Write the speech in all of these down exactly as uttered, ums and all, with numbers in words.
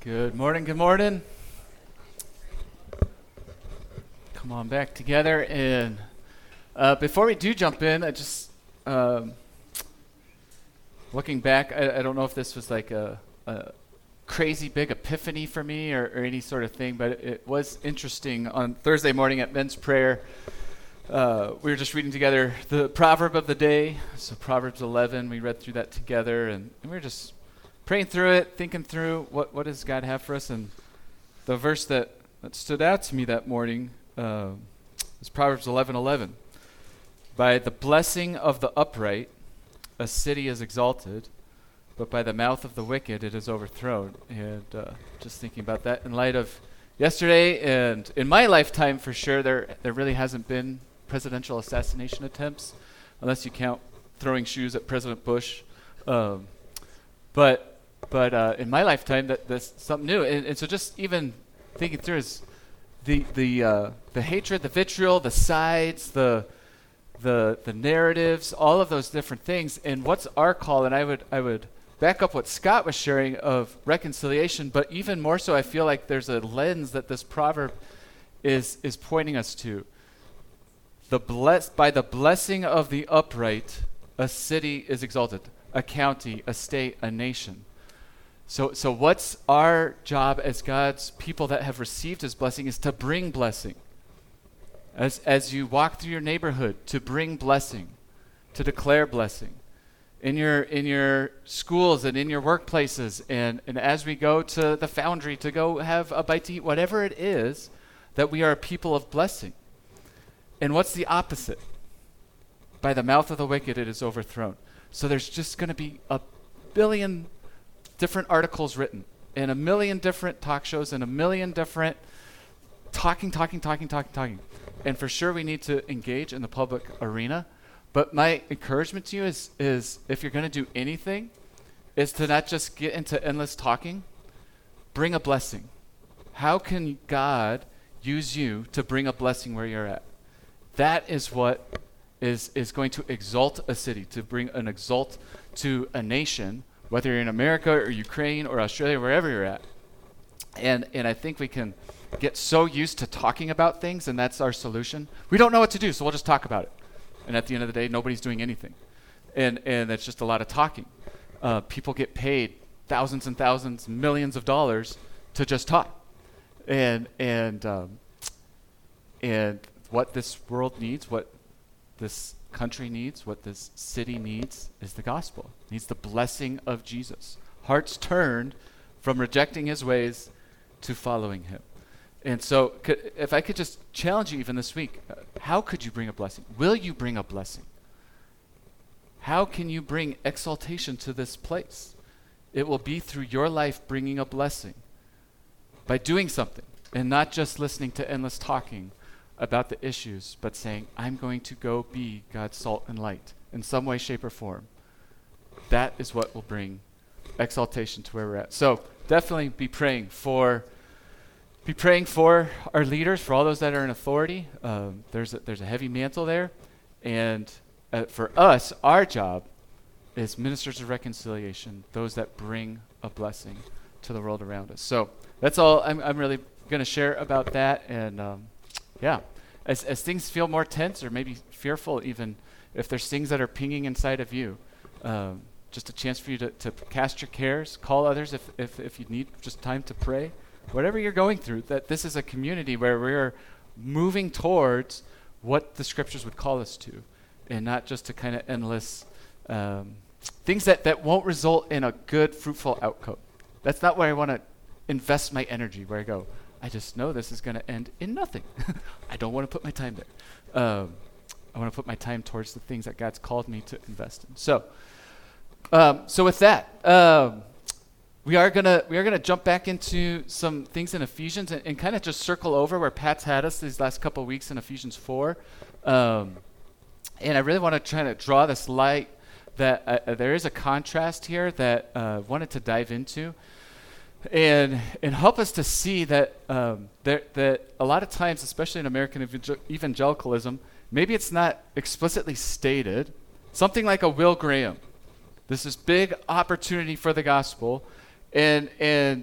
Good morning, good morning. Come on back together. And uh, before we do jump in, I just, um, looking back, I, I don't know if this was like a, a crazy big epiphany for me or, or any sort of thing, but it, it was interesting. On Thursday morning at men's prayer, uh, we were just reading together the proverb of the day. So Proverbs eleven, we read through that together, and, and we were just praying through it, thinking through what, what does God have for us. And the verse that, that stood out to me that morning uh, is Proverbs eleven eleven. By the blessing of the upright, a city is exalted, but by the mouth of the wicked, it is overthrown. And uh, just thinking about that in light of yesterday, and in my lifetime for sure, there there really hasn't been presidential assassination attempts, unless you count throwing shoes at President Bush. Um, but But uh, in my lifetime, that that's something new. And, and so just even thinking through is the the uh, the hatred, the vitriol, the sides, the the the narratives, all of those different things. And what's our call? And I would I would back up what Scott was sharing of reconciliation, but even more so, I feel like there's a lens that this proverb is is pointing us to. The blessed by the blessing of the upright, a city is exalted, a county, a state, a nation. So so what's our job as God's people that have received his blessing is to bring blessing. As as you walk through your neighborhood, to bring blessing, to declare blessing. In your in your schools and in your workplaces, and, and as we go to the foundry to go have a bite to eat, whatever it is, that we are a people of blessing. And what's the opposite? By the mouth of the wicked it is overthrown. So there's just going to be a billion different articles written, and a million different talk shows, and a million different talking, talking, talking, talking, talking. And for sure we need to engage in the public arena. But my encouragement to you is, is if you're going to do anything, is to not just get into endless talking, bring a blessing. How can God use you to bring a blessing where you're at? That is what is, is going to exalt a city, to bring an exalt to a nation, whether you're in America or Ukraine or Australia, wherever you're at. And and I think we can get so used to talking about things, and that's our solution. We don't know what to do, so we'll just talk about it. And at the end of the day, nobody's doing anything. And and that's just a lot of talking. Uh, people get paid thousands and thousands, millions of dollars to just talk. And and um, and what this world needs, what this country needs, what this city needs, is the gospel. It needs the blessing of Jesus. Hearts turned from rejecting his ways to following him. And so could, if I could just challenge you even this week, uh, how could you bring a blessing? Will you bring a blessing? How can you bring exaltation to this place? It will be through your life bringing a blessing by doing something and not just listening to endless talking about the issues, but saying, I'm going to go be God's salt and light in some way, shape, or form. That is what will bring exaltation to where we're at. So definitely be praying for be praying for our leaders, for all those that are in authority. Um, there's, a, there's a heavy mantle there. And uh, for us, our job is ministers of reconciliation, those that bring a blessing to the world around us. So that's all I'm, I'm really going to share about that. And um, yeah, as as things feel more tense or maybe fearful, even if there's things that are pinging inside of you, um, just a chance for you to, to cast your cares, call others if, if, if you need just time to pray. Whatever you're going through, that this is a community where we're moving towards what the scriptures would call us to, and not just to kind of endless um, things that, that won't result in a good, fruitful outcome. That's not where I want to invest my energy, where I go, I just know this is going to end in nothing. I don't want to put my time there. Um, I want to put my time towards the things that God's called me to invest in. So, um, so with that, um, we are gonna we are gonna jump back into some things in Ephesians and, and kind of just circle over where Pat's had us these last couple of weeks in Ephesians four. Um, and I really want to try to draw this light that uh, there is a contrast here that I uh, wanted to dive into. And and help us to see that um, there, that a lot of times, especially in American evangel- evangelicalism, maybe it's not explicitly stated. Something like a Will Graham. This is big opportunity for the gospel, and and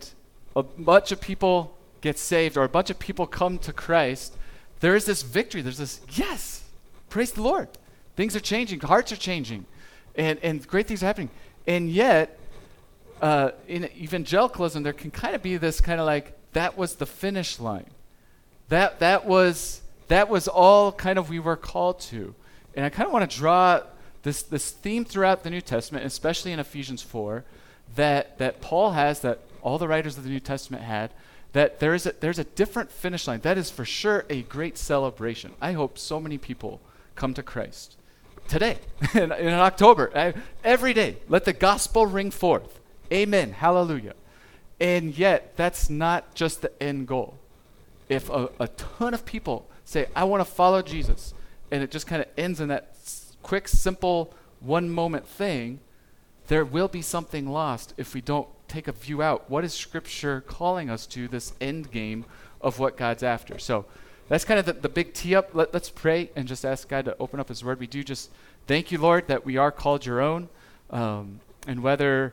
a bunch of people get saved or a bunch of people come to Christ, there is this victory. There's this, yes, praise the Lord. Things are changing. Hearts are changing. And, and great things are happening. And yet, uh, in evangelicalism, there can kind of be this kind of like, that was the finish line. That that was that was all kind of we were called to. And I kind of want to draw this this theme throughout the New Testament, especially in Ephesians four, that that Paul has, that all the writers of the New Testament had, that there is a, there's a different finish line. That is for sure a great celebration. I hope so many people come to Christ today, in, in October, I, every day. Let the gospel ring forth. Amen. Hallelujah. And yet, that's not just the end goal. If a, a ton of people say, I want to follow Jesus, and it just kind of ends in that s- quick, simple, one-moment thing, there will be something lost if we don't take a view out. What is Scripture calling us to, this end game of what God's after? So that's kind of the, the big tee up. Let, let's pray and just ask God to open up His Word. We do just thank you, Lord, that we are called your own, um, and whether...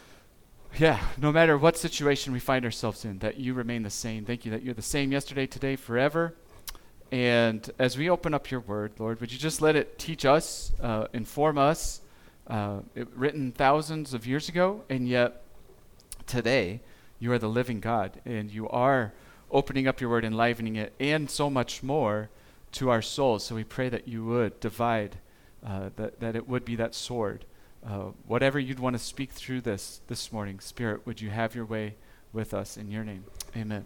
Yeah, no matter what situation we find ourselves in, that you remain the same. Thank you that you're the same yesterday, today, forever. And as we open up your word, Lord, would you just let it teach us, uh, inform us, uh, it, written thousands of years ago, and yet today you are the living God, and you are opening up your word, enlivening it, and so much more to our souls. So we pray that you would divide, uh, that, that it would be that sword. Uh, whatever you'd want to speak through this this morning, Spirit, would you have your way with us in your name? Amen.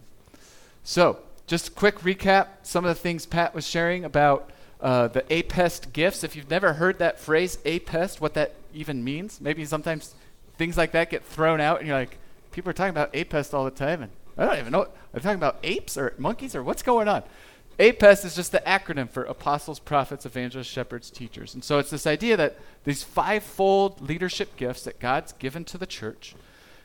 So, just a quick recap, some of the things Pat was sharing about uh, the APEST gifts. If you've never heard that phrase, APEST, what that even means, maybe sometimes things like that get thrown out and you're like, people are talking about APEST all the time, and I don't even know, are they talking about apes or monkeys or what's going on? APEST is just the acronym for Apostles, Prophets, Evangelists, Shepherds, Teachers. And so it's this idea that these five-fold leadership gifts that God's given to the church,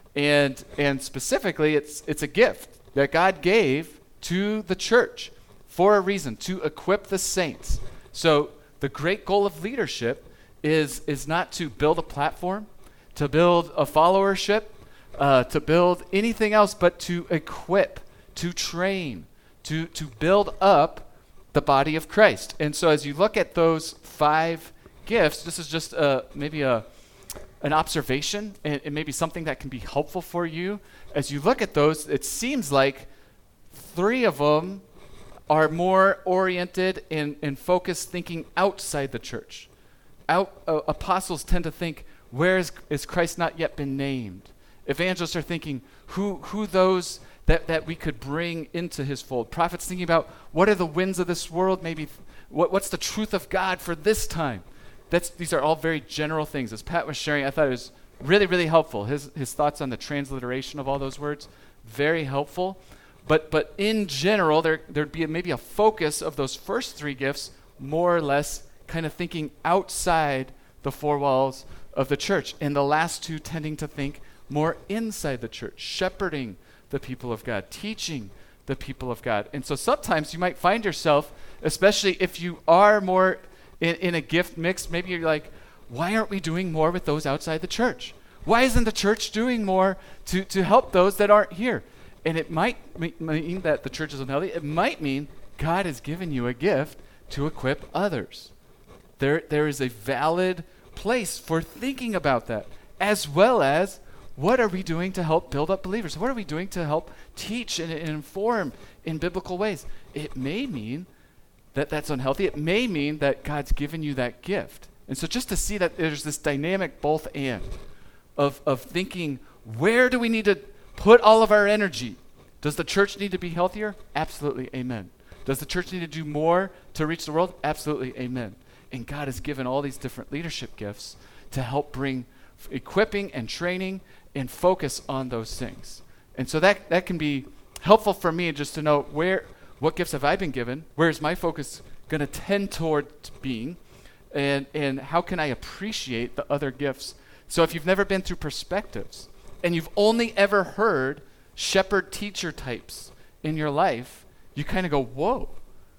and and specifically it's it's a gift that God gave to the church for a reason, to equip the saints. So the great goal of leadership is is not to build a platform, to build a followership, uh, to build anything else, but to equip, to train, to to build up the body of Christ. And so as you look at those five gifts, this is just uh, maybe a an observation and, and maybe something that can be helpful for you. As you look at those, it seems like three of them are more oriented and, and focused thinking outside the church. Out, uh, apostles tend to think, where is, is Christ not yet been named? Evangelists are thinking, who who those that, that we could bring into his fold? Prophets thinking about, what are the winds of this world? Maybe, th- what, what's the truth of God for this time? That's These are all very general things. As Pat was sharing, I thought it was really, really helpful. His his thoughts on the transliteration of all those words, very helpful. But but in general, there there'd be a, maybe a focus of those first three gifts, more or less kind of thinking outside the four walls of the church, and the last two tending to think more inside the church, shepherding the people of God, teaching the people of God. And so sometimes you might find yourself, especially if you are more in, in a gift mix, maybe you're like, why aren't we doing more with those outside the church? Why isn't the church doing more to, to help those that aren't here? And it might mean that the church is unhealthy. It might mean God has given you a gift to equip others. There, there is a valid place for thinking about that, as well as what are we doing to help build up believers? What are we doing to help teach and, and inform in biblical ways? It may mean that that's unhealthy. It may mean that God's given you that gift. And so just to see that there's this dynamic both and of, of thinking, where do we need to put all of our energy? Does the church need to be healthier? Absolutely, amen. Does the church need to do more to reach the world? Absolutely, amen. And God has given all these different leadership gifts to help bring f- equipping and training and focus on those things. And so that, that can be helpful for me just to know where, what gifts have I been given? Where is my focus going to tend toward being? And, and how can I appreciate the other gifts? So if you've never been through perspectives and you've only ever heard shepherd teacher types in your life, you kind of go, whoa,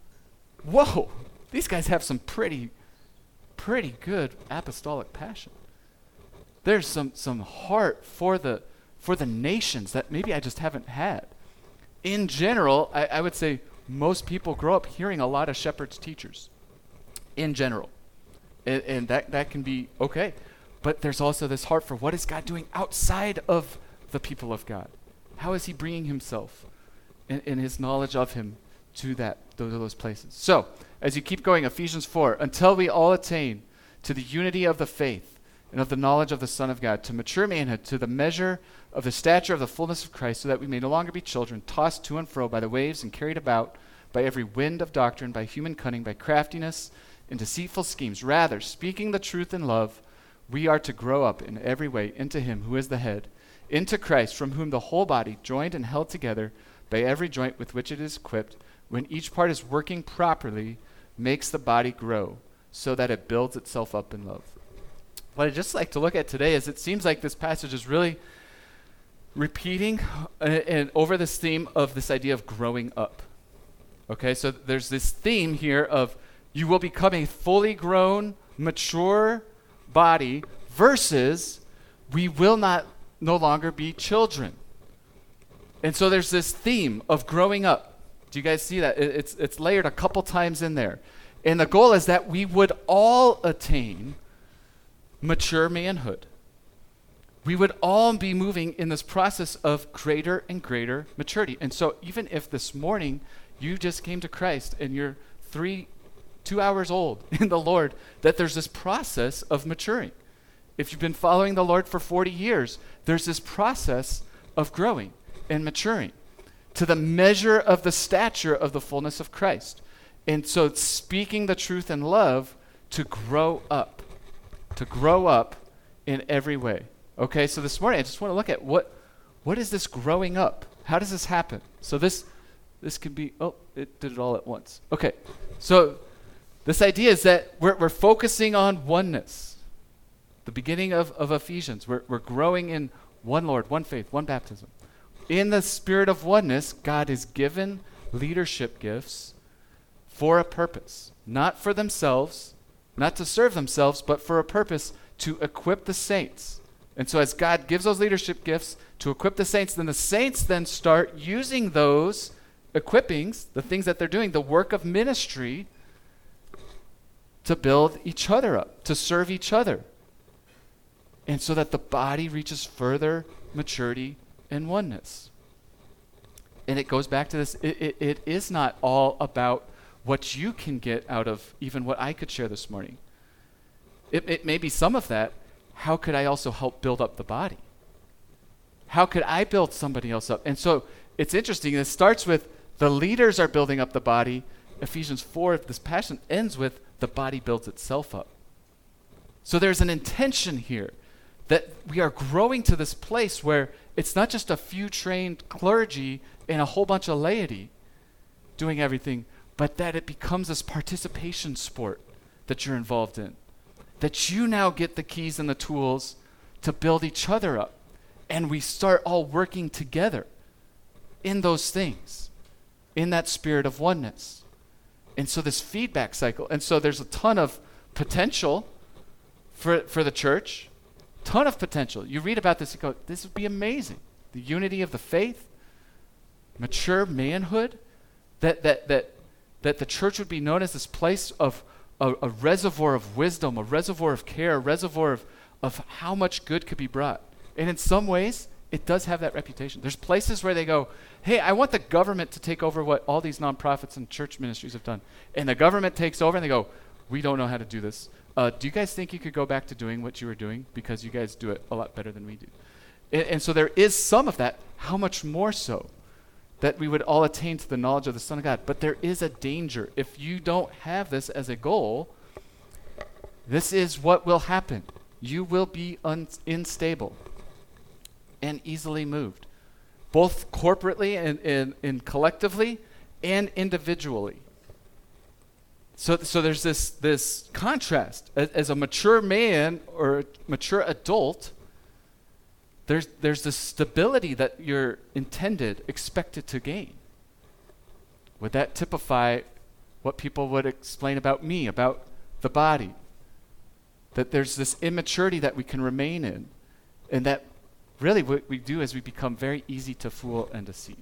whoa, these guys have some pretty, pretty good apostolic passion. There's some, some heart for the, for the nations that maybe I just haven't had. In general, I, I would say most people grow up hearing a lot of shepherds' teachers, in general. And, and that, that can be okay. But there's also this heart for what is God doing outside of the people of God? How is he bringing himself and, and his knowledge of him to that those, those places? So, as you keep going, Ephesians four, until we all attain to the unity of the faith and of the knowledge of the Son of God, to mature manhood, to the measure of the stature of the fullness of Christ, so that we may no longer be children, tossed to and fro by the waves and carried about by every wind of doctrine, by human cunning, by craftiness and deceitful schemes. Rather, speaking the truth in love, we are to grow up in every way into him who is the head, into Christ, from whom the whole body, joined and held together by every joint with which it is equipped, when each part is working properly, makes the body grow so that it builds itself up in love. What I'd just like to look at today is it seems like this passage is really repeating uh, and over this theme of this idea of growing up. Okay, so there's this theme here of you will become a fully grown, mature body versus we will not no longer be children. And so there's this theme of growing up. Do you guys see that? It, it's it's layered a couple times in there. And the goal is that we would all attain mature manhood. We would all be moving in this process of greater and greater maturity. And so even if this morning you just came to Christ and you're three, two hours old in the Lord, that there's this process of maturing. If you've been following the Lord for forty years, there's this process of growing and maturing to the measure of the stature of the fullness of Christ. And so it's speaking the truth in love to grow up, to grow up in every way. Okay, so this morning I just want to look at what what is this growing up? How does this happen? So this this can be, oh, it did it all at once. Okay, so this idea is that we're we're focusing on oneness. The beginning of, of Ephesians, we're we're growing in one Lord, one faith, one baptism. In the spirit of oneness, God has given leadership gifts for a purpose, not for themselves, not to serve themselves, but for a purpose to equip the saints. And so as God gives those leadership gifts to equip the saints, then the saints then start using those equippings, the things that they're doing, the work of ministry, to build each other up, to serve each other. And so that the body reaches further maturity and oneness. And it goes back to this, it, it, it is not all about what you can get out of even what I could share this morning. It, it may be some of that. How could I also help build up the body? How could I build somebody else up? And so it's interesting. It starts with the leaders are building up the body. Ephesians four, this passage ends with the body builds itself up. So there's an intention here that we are growing to this place where it's not just a few trained clergy and a whole bunch of laity doing everything, but that it becomes this participation sport that you're involved in. That you now get the keys and the tools to build each other up. And we start all working together in those things, in that spirit of oneness. And so this feedback cycle, and so there's a ton of potential for, for the church, ton of potential. You read about this, you go, this would be amazing. The unity of the faith, mature manhood, that that that that the church would be known as this place of a, a reservoir of wisdom, a reservoir of care, a reservoir of, of how much good could be brought. And in some ways, it does have that reputation. There's places where they go, hey, I want the government to take over what all these nonprofits and church ministries have done. And the government takes over and they go, we don't know how to do this. Uh, do you guys think you could go back to doing what you were doing? Because you guys do it a lot better than we do. And, and so there is some of that. How much more so? That we would all attain to the knowledge of the Son of God. But there is a danger. If you don't have this as a goal, this is what will happen. You will be un- unstable and easily moved, both corporately and, and, and collectively and individually. So, so there's this, this contrast. As, as a mature man or a mature adult, There's there's this stability that you're intended, expected to gain. Would that typify what people would explain about me, about the body? That there's this immaturity that we can remain in, and that really what we do is we become very easy to fool and deceive.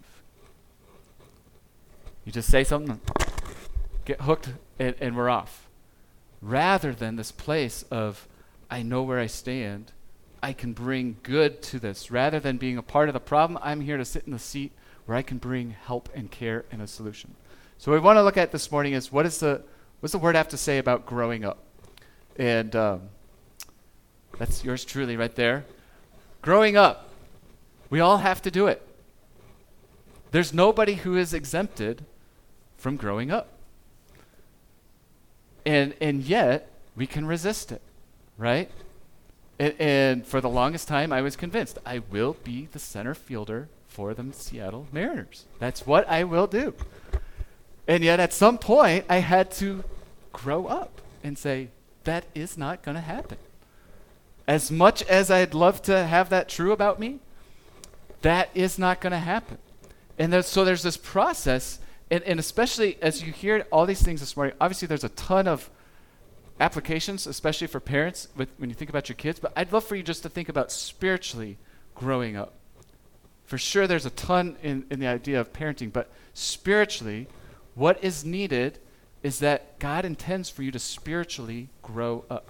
You just say something, get hooked, and, and we're off. Rather than this place of, I know where I stand, I can bring good to this. Rather than being a part of the problem, I'm here to sit in the seat where I can bring help and care and a solution. So what we want to look at this morning is what is the what's the word have to say about growing up? And um, that's yours truly right there. Growing up, we all have to do it. There's nobody who is exempted from growing up. And and yet, we can resist it, right? And, and for the longest time, I was convinced I will be the center fielder for the Seattle Mariners. That's what I will do. And yet, at some point, I had to grow up and say, that is not going to happen. As much as I'd love to have that true about me, that is not going to happen. And there's, so there's this process, and, and especially as you hear all these things this morning, obviously there's a ton of applications, especially for parents with, when you think about your kids, but I'd love for you just to think about spiritually growing up. For sure there's a ton in, in the idea of parenting, but spiritually, what is needed is that God intends for you to spiritually grow up.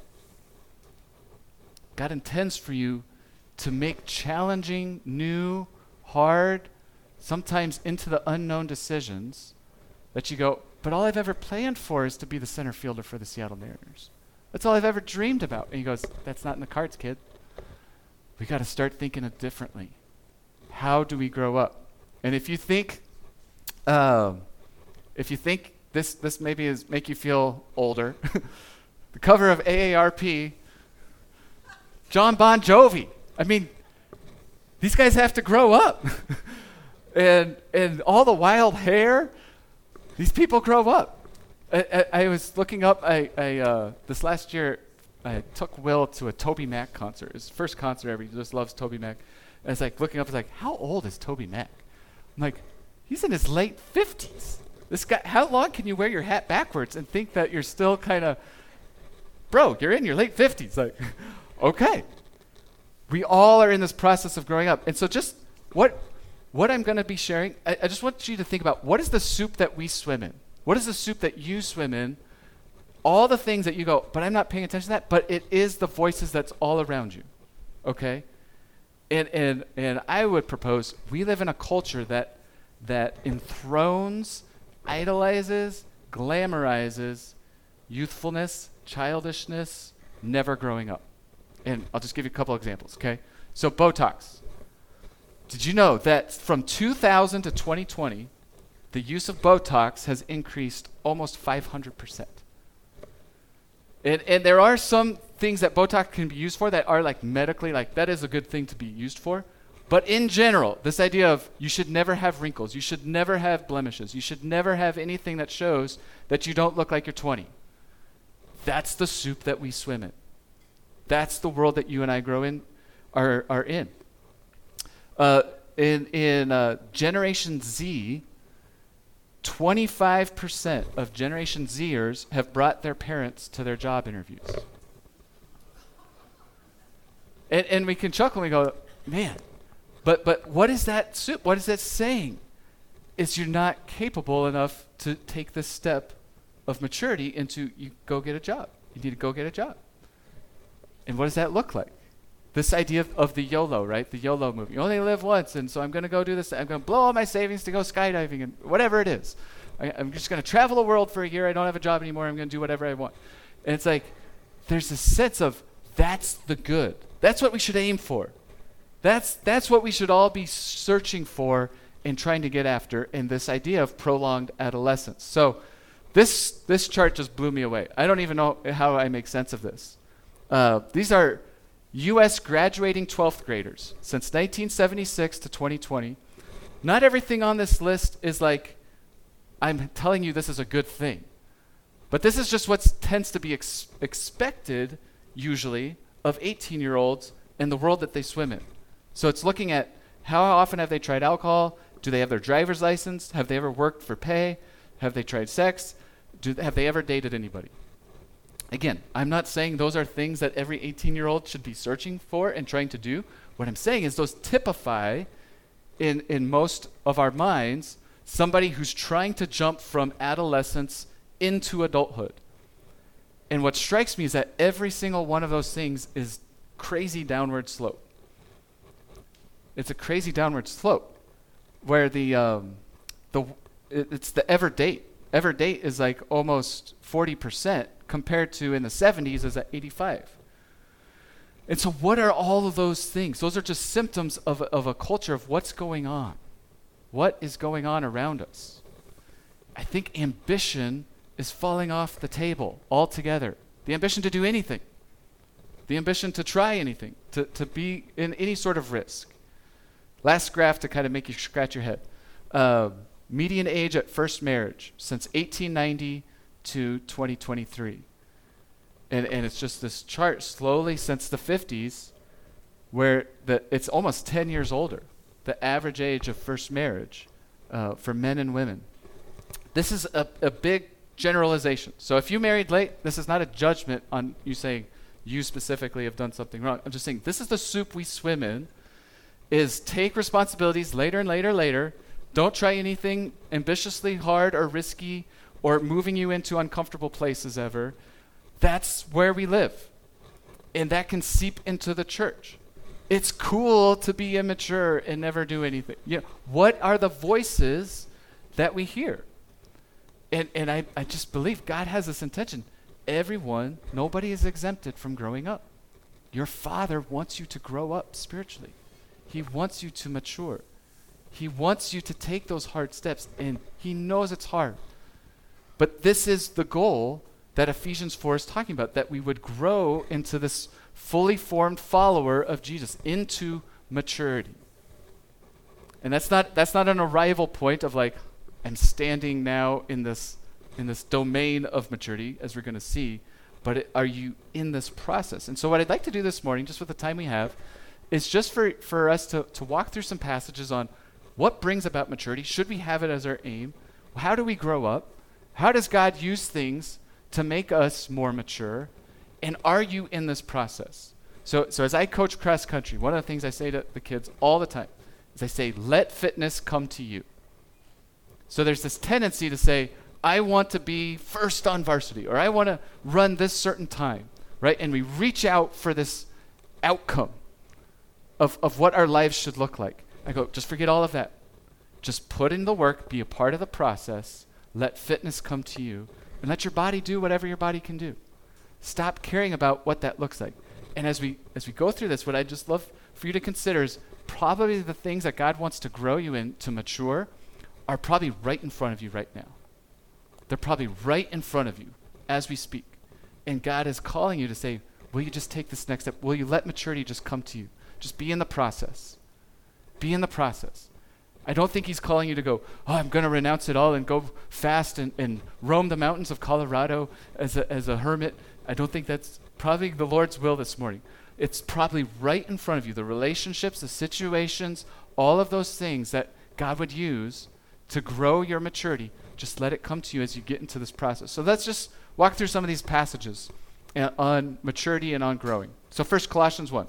God intends for you to make challenging, new, hard, sometimes into the unknown decisions that you go, but all I've ever planned for is to be the center fielder for the Seattle Mariners. That's all I've ever dreamed about. And he goes, that's not in the cards, kid. We got to start thinking it differently. How do we grow up? And if you think, um, if you think this this maybe is make you feel older, the cover of A A R P, John Bon Jovi. I mean, these guys have to grow up. and and all the wild hair, these people grow up. I, I, I was looking up, I, I uh, this last year, I took Will to a Toby Mac concert. His first concert ever. He just loves Toby Mac. And it's like looking up, it's like, how old is Toby Mac? I'm like, he's in his late fifties. This guy, how long can you wear your hat backwards and think that you're still kind of, bro, you're in your late fifties. Like, okay. We all are in this process of growing up. And so just what what I'm going to be sharing, I, I just want you to think about, what is the soup that we swim in? What is the soup that you swim in? All the things that you go, but I'm not paying attention to that, but it is the voices that's all around you, okay? And and and I would propose, we live in a culture that that enthrones, idolizes, glamorizes youthfulness, childishness, never growing up. And I'll just give you a couple examples, okay? So Botox. Did you know that from two thousand to twenty twenty, the use of Botox has increased almost five hundred percent? And, and there are some things that Botox can be used for that are like medically, like that is a good thing to be used for. But in general, this idea of you should never have wrinkles, you should never have blemishes, you should never have anything that shows that you don't look like you're twenty. That's the soup that we swim in. That's the world that you and I grow in, are are in. Uh, in in uh, Generation Z, twenty-five percent of Generation Zers have brought their parents to their job interviews. And, and we can chuckle and we go, man, but but what is that soup? What is that saying? Is you're not capable enough to take this step of maturity into you go get a job. You need to go get a job. And what does that look like? This idea of, of the YOLO, right? The YOLO movie. You only live once, and so I'm going to go do this. I'm going to blow all my savings to go skydiving and whatever it is. I, I'm just going to travel the world for a year. I don't have a job anymore. I'm going to do whatever I want. And it's like there's a sense of that's the good. That's what we should aim for. That's that's what we should all be searching for and trying to get after in this idea of prolonged adolescence. So this this chart just blew me away. I don't even know how I make sense of this. Uh, these are U S graduating twelfth graders since nineteen seventy-six to twenty twenty. Not everything on this list is like, I'm telling you this is a good thing. But this is just what tends to be ex- expected, usually, of eighteen-year-olds in the world that they swim in. So it's looking at how often have they tried alcohol? Do they have their driver's license? Have they ever worked for pay? Have they tried sex? Do, have they ever dated anybody? Again, I'm not saying those are things that every eighteen-year-old should be searching for and trying to do, What I'm saying is those typify in, in most of our minds somebody who's trying to jump from adolescence into adulthood. And what strikes me is that every single one of those things is crazy downward slope. It's a crazy downward slope where the um, the it, it's the ever date. Ever date is like almost forty percent compared to in the seventies is at eighty-five. And so what are all of those things? Those are just symptoms of, of a culture of what's going on. What is going on around us? I think ambition is falling off the table altogether. The ambition to do anything. The ambition to try anything, to, to be in any sort of risk. Last graph to kind of make you scratch your head. Uh, median age at first marriage since eighteen ninety to twenty twenty-three. And, and it's just this chart slowly since the fifties where the, it's almost ten years older, the average age of first marriage uh, for men and women. This is a, a big generalization. So if you married late, this is not a judgment on you saying you specifically have done something wrong. I'm just saying this is the soup we swim in, is take responsibilities later and later, later. Don't try anything ambitiously hard or risky or moving you into uncomfortable places ever. That's where we live. And that can seep into the church. It's cool to be immature and never do anything. You know, what are the voices that we hear? And and I, I just believe God has this intention. Everyone, nobody is exempted from growing up. Your Father wants you to grow up spiritually. He wants you to mature. He wants you to take those hard steps, and he knows it's hard. But this is the goal that Ephesians four is talking about, that we would grow into this fully formed follower of Jesus, into maturity. And that's not that's not an arrival point of like, I'm standing now in this in this domain of maturity, as we're going to see, but it, are you in this process? And so what I'd like to do this morning, just with the time we have, is just for, for us to, to walk through some passages on what brings about maturity. Should we have it as our aim? How do we grow up? How does God use things to make us more mature? And are you in this process? So, so as I coach cross country, one of the things I say to the kids all the time is I say, let fitness come to you. So there's this tendency to say, I want to be first on varsity, or I want to run this certain time, right? And we reach out for this outcome of, of what our lives should look like. I go, just forget all of that. Just put in the work, be a part of the process, let fitness come to you, and let your body do whatever your body can do. Stop caring about what that looks like. And as we as we go through this, what I just love for you to consider is probably the things that God wants to grow you in to mature are probably right in front of you right now. They're probably right in front of you as we speak. And God is calling you to say, will you just take this next step? Will you let maturity just come to you? Just be in the process. Be in the process. I don't think he's calling you to go, oh, I'm going to renounce it all and go fast and, and roam the mountains of Colorado as a, as a hermit. I don't think that's probably the Lord's will this morning. It's probably right in front of you, the relationships, the situations, all of those things that God would use to grow your maturity. Just let it come to you as you get into this process. So let's just walk through some of these passages uh, on maturity and on growing. So first, Colossians one.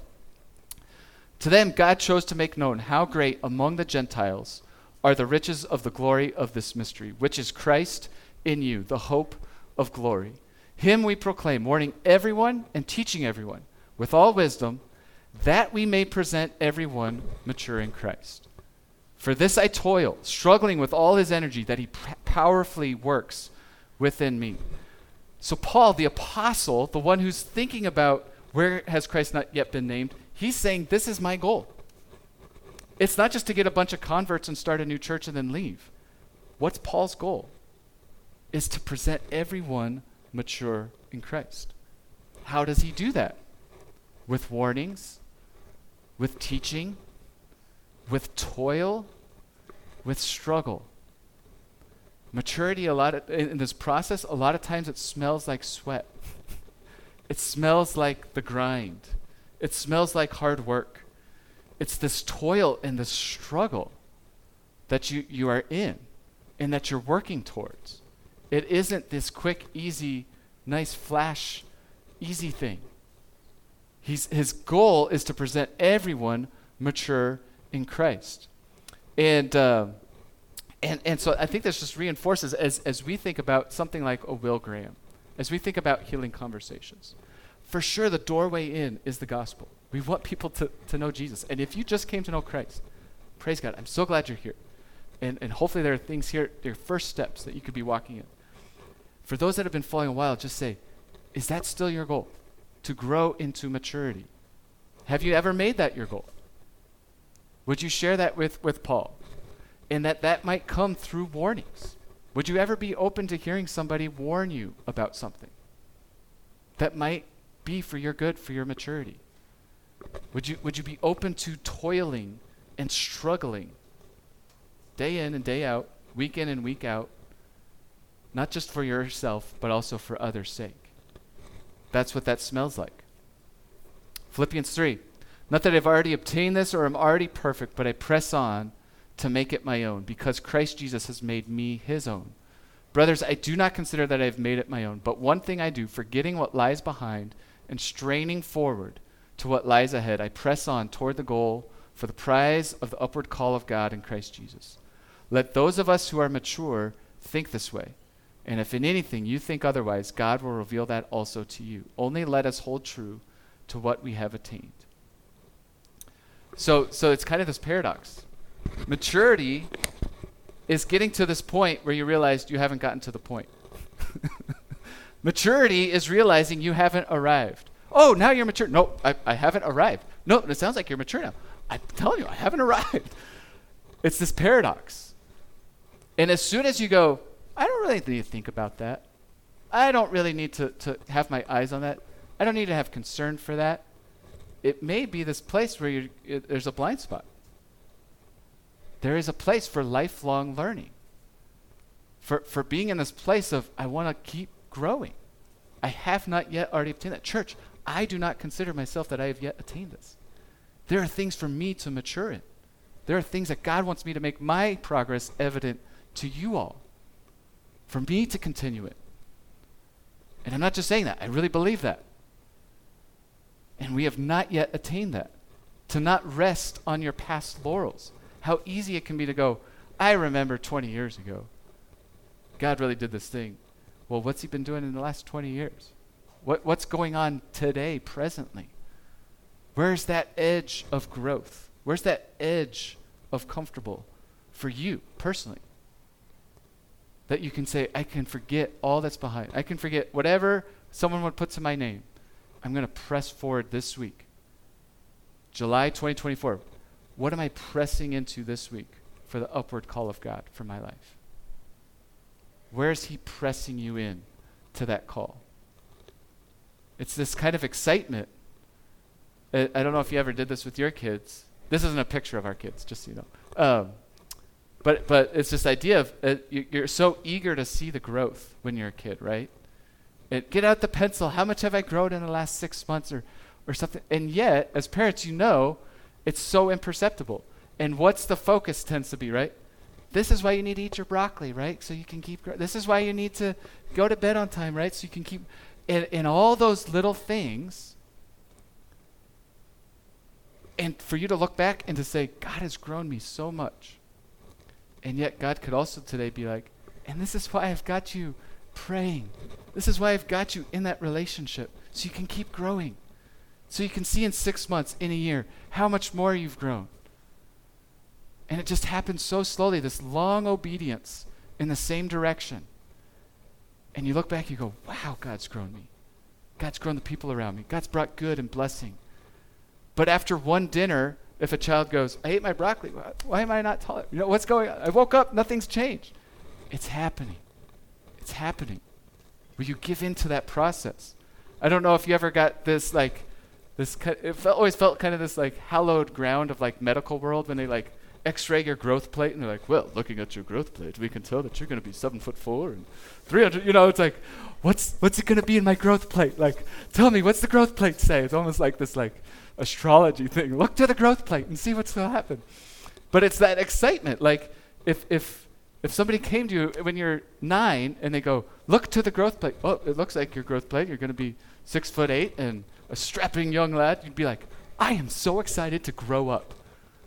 To them God chose to make known how great among the Gentiles are the riches of the glory of this mystery, which is Christ in you, the hope of glory. Him we proclaim, warning everyone and teaching everyone with all wisdom, that we may present everyone mature in Christ. For this I toil, struggling with all his energy that he p- powerfully works within me. So Paul, the apostle, the one who's thinking about where has Christ not yet been named, he's saying, this is my goal. It's not just to get a bunch of converts and start a new church and then leave. What's Paul's goal? Is to present everyone mature in Christ. How does he do that? With warnings, with teaching, with toil, with struggle. Maturity, a lot of, in this process, a lot of times it smells like sweat. It smells like the grind. It smells like hard work. It's this toil and this struggle that you, you are in and that you're working towards. It isn't this quick, easy, nice flash, easy thing. He's, his goal is to present everyone mature in Christ. And uh, and and so I think this just reinforces as as we think about something like a Will Graham, as we think about healing conversations. For sure, the doorway in is the gospel. We want people to, to know Jesus. And if you just came to know Christ, praise God. I'm so glad you're here. And and hopefully there are things here, there are first steps that you could be walking in. For those that have been following a while, just say, is that still your goal? To grow into maturity? Have you ever made that your goal? Would you share that with, with Paul? And that that might come through warnings. Would you ever be open to hearing somebody warn you about something that might be for your good, for your maturity? Would you would you be open to toiling and struggling day in and day out, week in and week out, not just for yourself, but also for others' sake? That's what that smells like. Philippians three. Not that I've already obtained this or am already perfect, but I press on to make it my own, because Christ Jesus has made me his own. Brothers, I do not consider that I have made it my own, but one thing I do, forgetting what lies behind and straining forward to what lies ahead, I press on toward the goal for the prize of the upward call of God in Christ Jesus. Let those of us who are mature think this way, and if in anything you think otherwise, God will reveal that also to you. Only let us hold true to what we have attained. So, so it's kind of this paradox. Maturity is getting to this point where you realize you haven't gotten to the point. Maturity is realizing you haven't arrived. Oh, now you're mature. No, I, I haven't arrived. No, it sounds like you're mature now. I'm telling you, I haven't arrived. It's this paradox. And as soon as you go, I don't really need to think about that. I don't really need to, to have my eyes on that. I don't need to have concern for that. It may be this place where you're, it, there's a blind spot. There is a place for lifelong learning. For, for being in this place of, I want to keep growing. I have not yet already obtained that. Church, I do not consider myself that I have yet attained this. There are things for me to mature in. There are things that God wants me to make my progress evident to you all. For me to continue it. And I'm not just saying that. I really believe that. And we have not yet attained that. To not rest on your past laurels. How easy it can be to go, I remember twenty years ago, God really did this thing. Well, what's he been doing in the last twenty years? What, what's going on today, presently? Where's that edge of growth? Where's that edge of comfortable for you personally? That you can say, I can forget all that's behind. I can forget whatever someone would put to my name. I'm going to press forward this week. July twenty twenty-four. What am I pressing into this week for the upward call of God for my life? Where is he pressing you in to that call? It's this kind of excitement. I, I don't know if you ever did this with your kids. This isn't a picture of our kids, just so you know. Um, but but it's this idea of uh, you, you're so eager to see the growth when you're a kid, right? It, get out the pencil. How much have I grown in the last six months or, or something? And yet, as parents, you know, it's so imperceptible. And what's the focus tends to be, right? This is why you need to eat your broccoli, right? So you can keep growing. This is why you need to go to bed on time, right? So you can keep, and, and all those little things. And for you to look back and to say, God has grown me so much. And yet God could also today be like, and this is why I've got you praying. This is why I've got you in that relationship. So you can keep growing. So you can see in six months, in a year, how much more you've grown. And it just happens so slowly, this long obedience in the same direction. And you look back, you go, wow, God's grown me. God's grown the people around me. God's brought good and blessing. But after one dinner, if a child goes, I ate my broccoli, why, why am I not taller? You know, what's going on? I woke up, nothing's changed. It's happening. It's happening. Where you give into that process. I don't know if you ever got this, like, this, it felt, always felt kind of this, like, hallowed ground of, like, medical world when they, like, x-ray your growth plate and they're like, well, looking at your growth plate, we can tell that you're going to be seven foot four and three hundred, you know, it's like, what's what's it going to be in my growth plate? Like, tell me, what's the growth plate say? It's almost like this, like, astrology thing. Look to the growth plate and see what's going to happen. But it's that excitement. Like, if if if somebody came to you when you're nine and they go, look to the growth plate. Oh, it looks like your growth plate. You're going to be six foot eight and a strapping young lad. You'd be like, I am so excited to grow up.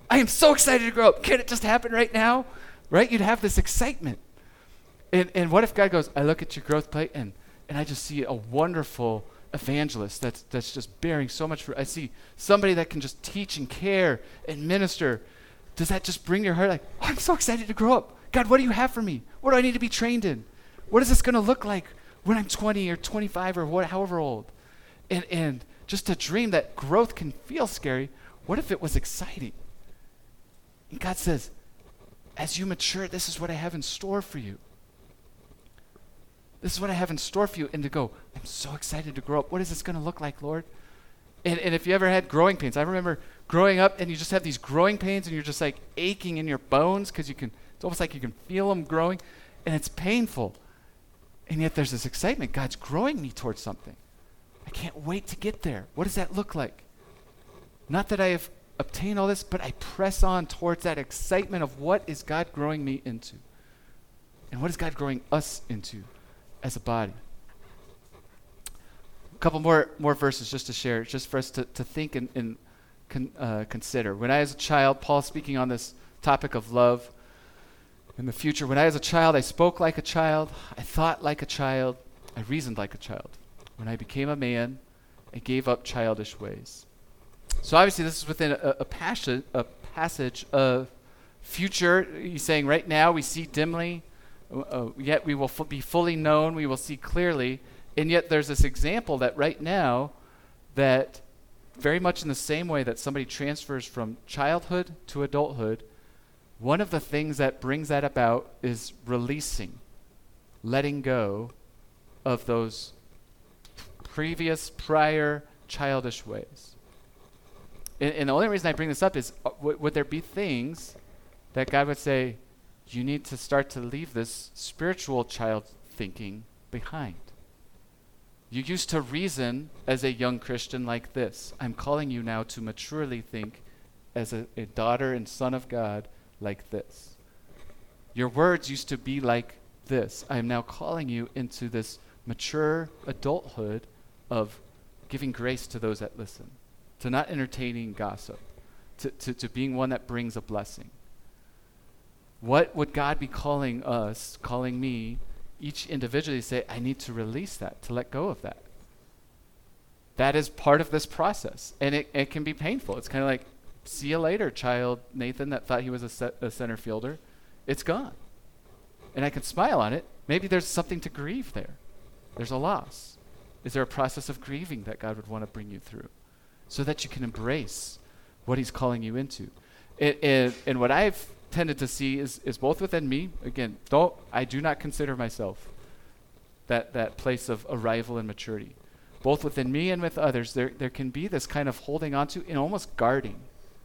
I am so excited to grow up. Can it just happen right now? Right? You'd have this excitement. And and what if God goes, I look at your growth plate and, and I just see a wonderful evangelist that's that's just bearing so much fruit. I see somebody that can just teach and care and minister. Does that just bring your heart like, oh, I'm so excited to grow up. God, what do you have for me? What do I need to be trained in? What is this going to look like when I'm twenty or twenty-five or what, however old? And and just to dream that growth can feel scary. What if it was exciting? And God says, as you mature, this is what I have in store for you. This is what I have in store for you. And to go, I'm so excited to grow up. What is this going to look like, Lord? And, and if you ever had growing pains, I remember growing up and you just have these growing pains and you're just like aching in your bones because you can, it's almost like you can feel them growing and it's painful. And yet there's this excitement. God's growing me towards something. I can't wait to get there. What does that look like? Not that I have obtained all this, but I press on towards that excitement of what is God growing me into? And what is God growing us into as a body? A couple more, more verses just to share, just for us to, to think and, and con, uh, consider. When I was a child, Paul speaking on this topic of love in the future. When I was a child, I spoke like a child. I thought like a child. I reasoned like a child. When I became a man, I gave up childish ways. So obviously this is within a, a, passage, a passage of future. He's saying right now we see dimly, uh, yet we will fu- be fully known, we will see clearly. And yet there's this example that right now that very much in the same way that somebody transfers from childhood to adulthood, one of the things that brings that about is releasing, letting go of those previous, prior childish ways. And, and the only reason I bring this up is, uh, w- would there be things that God would say, you need to start to leave this spiritual child thinking behind? You used to reason as a young Christian like this. I'm calling you now to maturely think as a, a daughter and son of God like this. Your words used to be like this. I am now calling you into this mature adulthood of giving grace to those that listen, to not entertaining gossip, to, to, to being one that brings a blessing. What would God be calling us, calling me, each individually say, I need to release that, to let go of that? That is part of this process. And it, it can be painful. It's kind of like, see you later, child Nathan that thought he was a, set, a center fielder. It's gone. And I can smile on it. Maybe there's something to grieve there. There's a loss. Is there a process of grieving that God would want to bring you through so that you can embrace what he's calling you into? It, it, and what I've tended to see is, is both within me, again, don't, I do not consider myself that, that place of arrival and maturity. Both within me and with others, there, there can be this kind of holding on to and almost guarding.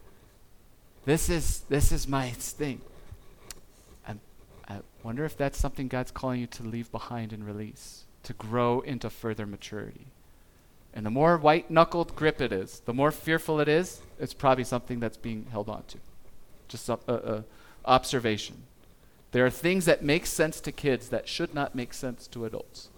This is, this is my thing. I'm, I wonder if that's something God's calling you to leave behind and release, to grow into further maturity. And the more white-knuckled grip it is, the more fearful it is, it's probably something that's being held on to. Just a, a, a observation. There are things that make sense to kids that should not make sense to adults.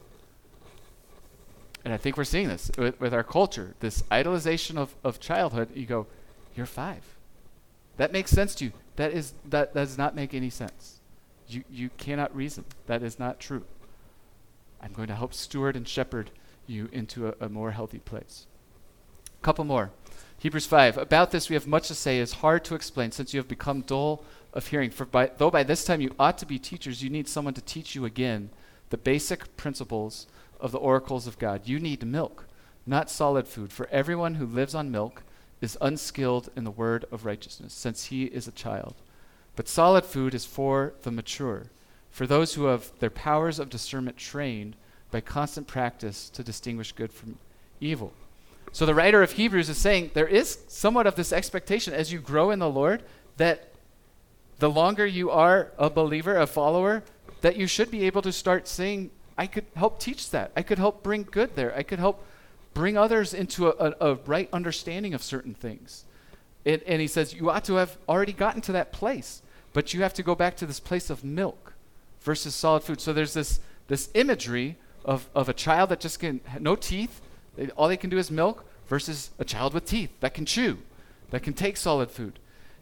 And I think we're seeing this with, with our culture, this idolization of, of childhood. You go, you're five. That makes sense to you. That is that, that does not make any sense. You you cannot reason. That is not true. I'm going to help steward and shepherd you into a, a more healthy place. A couple more. Hebrews five. About this we have much to say. It is hard to explain since you have become dull of hearing. For by, though by this time you ought to be teachers, you need someone to teach you again the basic principles of the oracles of God. You need milk, not solid food. For everyone who lives on milk is unskilled in the word of righteousness, since he is a child. But solid food is for the mature, for those who have their powers of discernment trained by constant practice to distinguish good from evil. So the writer of Hebrews is saying there is somewhat of this expectation as you grow in the Lord that the longer you are a believer, a follower, that you should be able to start saying, I could help teach that. I could help bring good there. I could help bring others into a, a, a right understanding of certain things. It, and he says you ought to have already gotten to that place, but you have to go back to this place of milk versus solid food. So there's this this imagery of, of a child that just can, no teeth, they, all they can do is milk, versus a child with teeth that can chew, that can take solid food.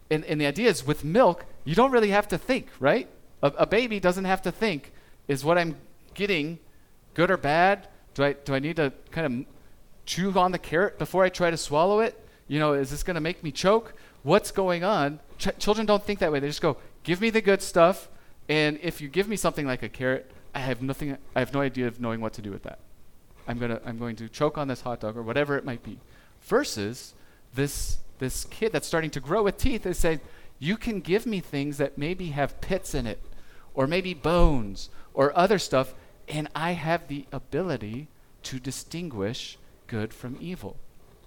And, and the idea is with milk, you don't really have to think, right? A, a baby doesn't have to think, is what I'm getting good or bad? Do I do I need to kind of chew on the carrot before I try to swallow it? You know, is this going to make me choke? What's going on? Ch- children don't think that way. They just go, give me the good stuff, and if you give me something like a carrot, I have nothing. I have no idea of knowing what to do with that. I'm gonna I'm going to choke on this hot dog or whatever it might be. Versus this this kid that's starting to grow with teeth is saying, you can give me things that maybe have pits in it, or maybe bones, or other stuff, and I have the ability to distinguish good from evil.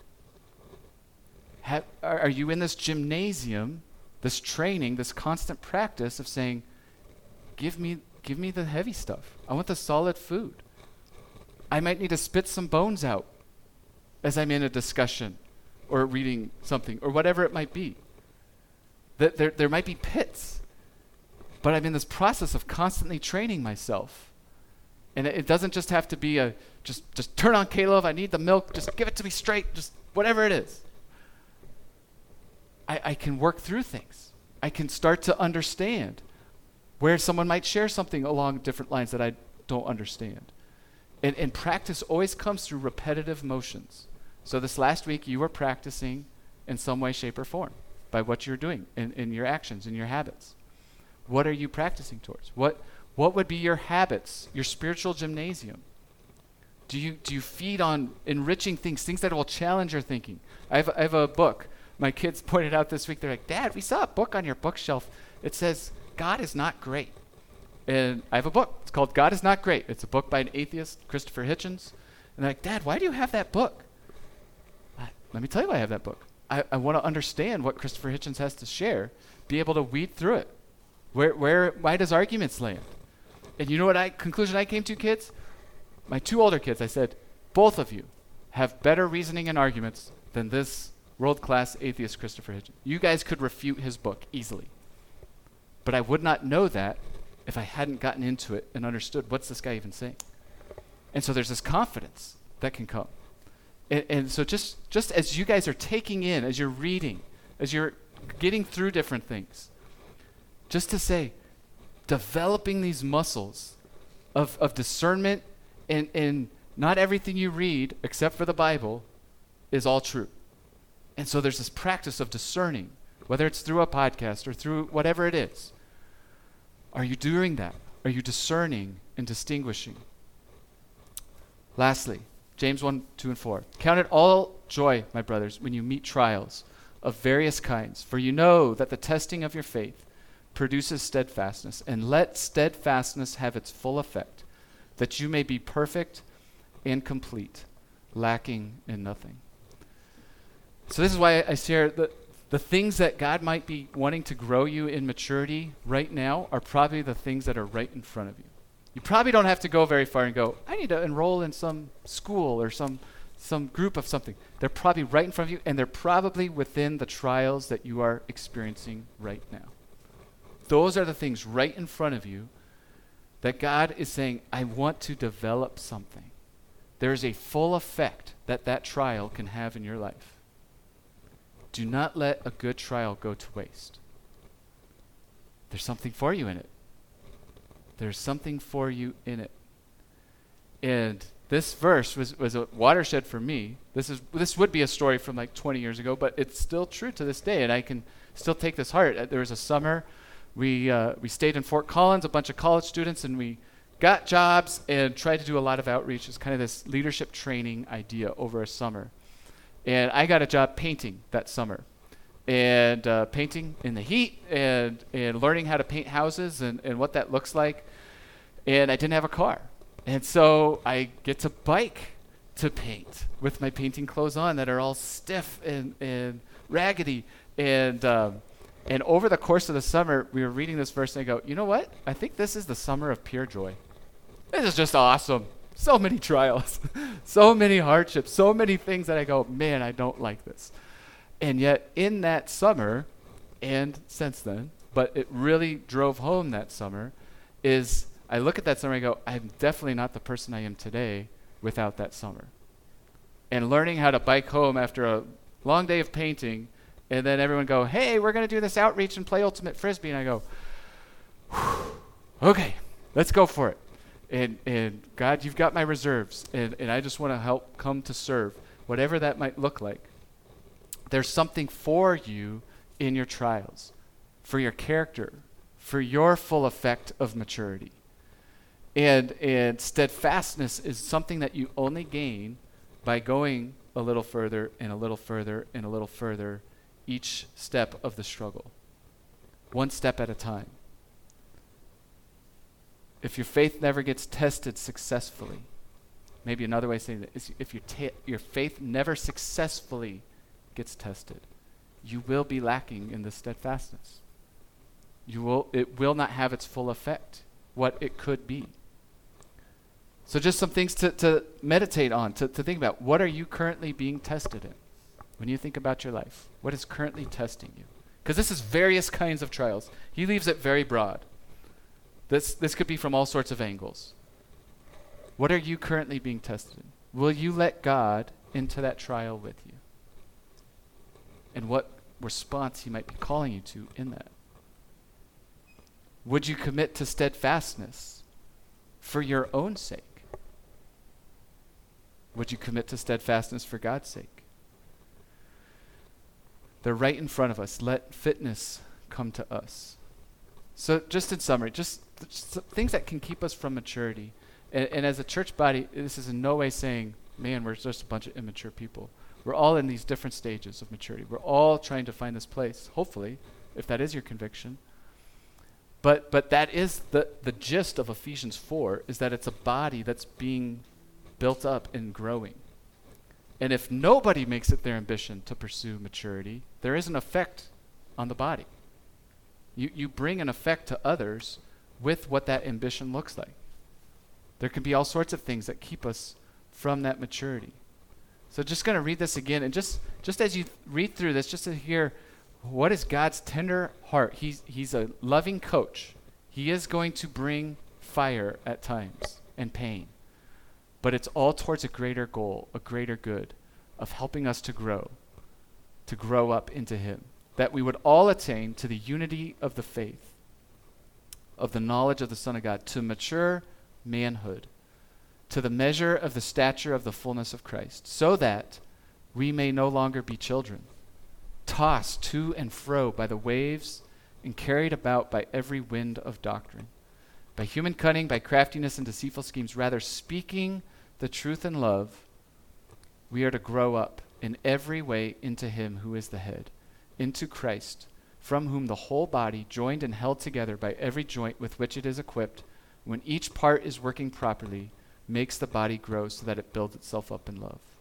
Have, are, are you in this gymnasium, this training, this constant practice of saying, give me, give me the heavy stuff. I want the solid food. I might need to spit some bones out as I'm in a discussion or reading something or whatever it might be. That there, there might be pits, but I'm in this process of constantly training myself. And it, it doesn't just have to be a, just, just turn on K-Love, I need the milk, just give it to me straight, just whatever it is. I, I can work through things. I can start to understand where someone might share something along different lines that I don't understand. And, and practice always comes through repetitive motions. So this last week, you were practicing in some way, shape, or form by what you're doing in, in your actions, in your habits. What are you practicing towards? What what would be your habits, your spiritual gymnasium? Do you do you feed on enriching things, things that will challenge your thinking? I have, I have a book. My kids pointed out this week, they're like, Dad, we saw a book on your bookshelf. It says, God is not great. And I have a book. It's called God is Not Great. It's a book by an atheist, Christopher Hitchens. And they're like, Dad, why do you have that book? I, let me tell you why I have that book. I, I want to understand what Christopher Hitchens has to share, be able to weed through it. Where, where, why does arguments land? And you know what I conclusion I came to, kids? My two older kids, I said, both of you have better reasoning and arguments than this world-class atheist Christopher Hitchens. You guys could refute his book easily. But I would not know that if I hadn't gotten into it and understood what's this guy even saying. And so there's this confidence that can come. And, and so just, just as you guys are taking in, as you're reading, as you're getting through different things, just to say, developing these muscles of, of discernment, and, and not everything you read, except for the Bible, is all true. And so there's this practice of discerning, whether it's through a podcast or through whatever it is. Are you doing that? Are you discerning and distinguishing? Lastly, James one, two, and four. Count it all joy, my brothers, when you meet trials of various kinds, for you know that the testing of your faith produces steadfastness, and let steadfastness have its full effect, that you may be perfect and complete, lacking in nothing. So this is why I share the, the things that God might be wanting to grow you in maturity right now are probably the things that are right in front of you. You probably don't have to go very far and go, I need to enroll in some school or some some group of something. They're probably right in front of you, and they're probably within the trials that you are experiencing right now. Those are the things right in front of you that God is saying, I want to develop something. There is a full effect that that trial can have in your life. Do not let a good trial go to waste. There's something for you in it. There's something for you in it. And this verse was, was a watershed for me. This is this would be a story from like twenty years ago, but it's still true to this day, and I can still take this heart. Uh, there was a summer, we uh, we stayed in Fort Collins, a bunch of college students, and we got jobs and tried to do a lot of outreach. It's kind of this leadership training idea over a summer. And I got a job painting that summer. And uh, painting in the heat and, and learning how to paint houses and, and what that looks like. And I didn't have a car. And so I get to bike to paint with my painting clothes on that are all stiff and, and raggedy. And um, and over the course of the summer, we were reading this verse and I go, you know what? I think this is the summer of pure joy. This is just awesome. So many trials, so many hardships, so many things that I go, man, I don't like this. And yet in that summer, and since then, but it really drove home that summer, is I look at that summer and I go, I'm definitely not the person I am today without that summer. And learning how to bike home after a long day of painting And then everyone go, hey, we're going to do this outreach and play ultimate frisbee. And I go, okay, let's go for it. And and God, you've got my reserves. And, and I just want to help come to serve, whatever that might look like. There's something for you in your trials, for your character, for your full effect of maturity. And and steadfastness is something that you only gain by going a little further and a little further and a little further each step of the struggle, one step at a time. If your faith never gets tested successfully, maybe another way of saying that is if your, ta- your faith never successfully gets tested, you will be lacking in the steadfastness. You will, it will not have its full effect, what it could be. So just some things to, to meditate on, to, to think about. What are you currently being tested in? When you think about your life, what is currently testing you? Because this is various kinds of trials. He leaves it very broad. This this could be from all sorts of angles. What are you currently being tested in? Will you let God into that trial with you? And what response he might be calling you to in that? Would you commit to steadfastness for your own sake? Would you commit to steadfastness for God's sake? They're right in front of us. Let fitness come to us. So just in summary, just, just things that can keep us from maturity. And, and as a church body, this is in no way saying, man, we're just a bunch of immature people. We're all in these different stages of maturity. We're all trying to find this place, hopefully, if that is your conviction. But but that is the, the gist of Ephesians four, is that it's a body that's being built up and growing. And if nobody makes it their ambition to pursue maturity, there is an effect on the body. You you bring an effect to others with what that ambition looks like. There can be all sorts of things that keep us from that maturity. So just going to read this again, and just, just as you th- read through this, just to hear what is God's tender heart. He's, he's a loving coach. He is going to bring fire at times and pain. But it's all towards a greater goal, a greater good of helping us to grow, to grow up into him, that we would all attain to the unity of the faith, of the knowledge of the Son of God, to mature manhood, to the measure of the stature of the fullness of Christ, so that we may no longer be children, tossed to and fro by the waves and carried about by every wind of doctrine, by human cunning, by craftiness and deceitful schemes. Rather, speaking the truth in love, we are to grow up in every way into him who is the head, into Christ, from whom the whole body, joined and held together by every joint with which it is equipped, when each part is working properly, makes the body grow so that it builds itself up in love.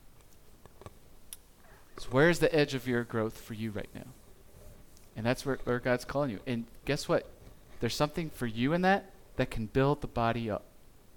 So where's the edge of your growth for you right now? And that's where, where God's calling you. And guess what? There's something for you in that that can build the body up,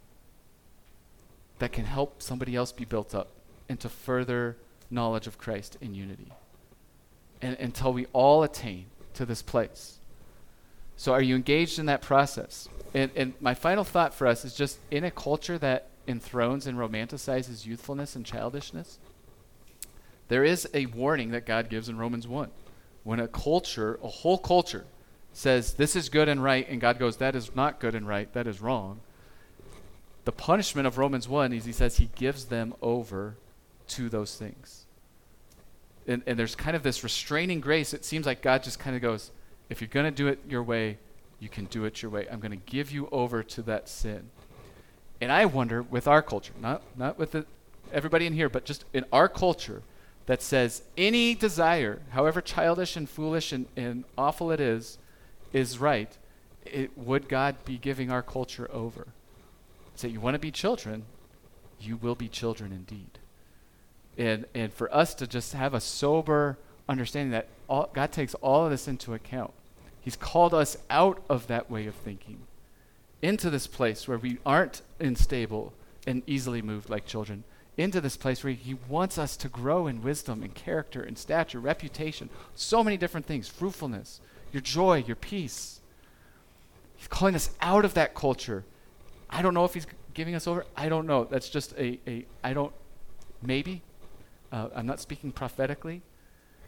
that can help somebody else be built up into further knowledge of Christ in unity. And until we all attain to this place. So are you engaged in that process? And, and my final thought for us is just, in a culture that enthrones and romanticizes youthfulness and childishness, there is a warning that God gives in Romans one. When a culture, a whole culture, says this is good and right, and God goes, that is not good and right, that is wrong, the punishment of Romans one is he says he gives them over to those things. And, and there's kind of this restraining grace. It seems like God just kind of goes, if you're going to do it your way, you can do it your way. I'm going to give you over to that sin. And I wonder, with our culture, not not with the, everybody in here, but just in our culture, that says any desire, however childish and foolish and, and awful it is, is right, it, would God be giving our culture over? Say, you want to be children, you will be children indeed. And and for us to just have a sober understanding that all, God takes all of this into account. He's called us out of that way of thinking into this place where we aren't unstable and easily moved like children, into this place where he wants us to grow in wisdom and character and stature, reputation, so many different things, fruitfulness, your joy, your peace. He's calling us out of that culture. I don't know if he's giving us over. I don't know. That's just a, a I don't, maybe. Uh, I'm not speaking prophetically.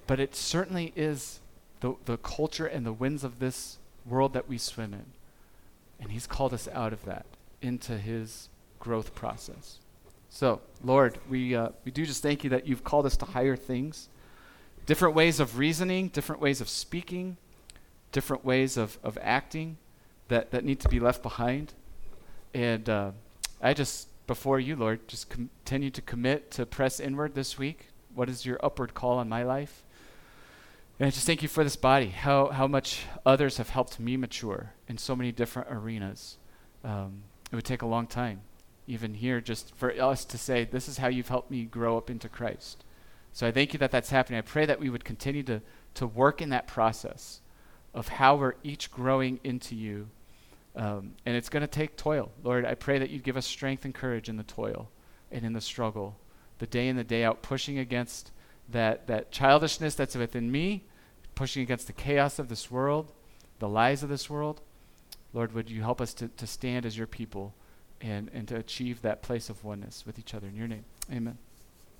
but it certainly is the, the culture and the winds of this world that we swim in. And he's called us out of that into his growth process. So, Lord, we uh, we do just thank you that you've called us to higher things, different ways of reasoning, different ways of speaking, different ways of, of acting that, that need to be left behind. And uh, I just, before you, Lord, just continue to commit to press inward this week. What is your upward call on my life? And I just thank you for this body, how how much others have helped me mature in so many different arenas. Um, it would take a long time, even here, just for us to say, this is how you've helped me grow up into Christ. So I thank you that that's happening. I pray that we would continue to, to work in that process of how we're each growing into you. Um, and it's going to take toil. Lord, I pray that you'd give us strength and courage in the toil and in the struggle, the day in the day out, pushing against that, that childishness that's within me, pushing against the chaos of this world, the lies of this world. Lord, would you help us to, to stand as your people and, and to achieve that place of oneness with each other. In your name, amen.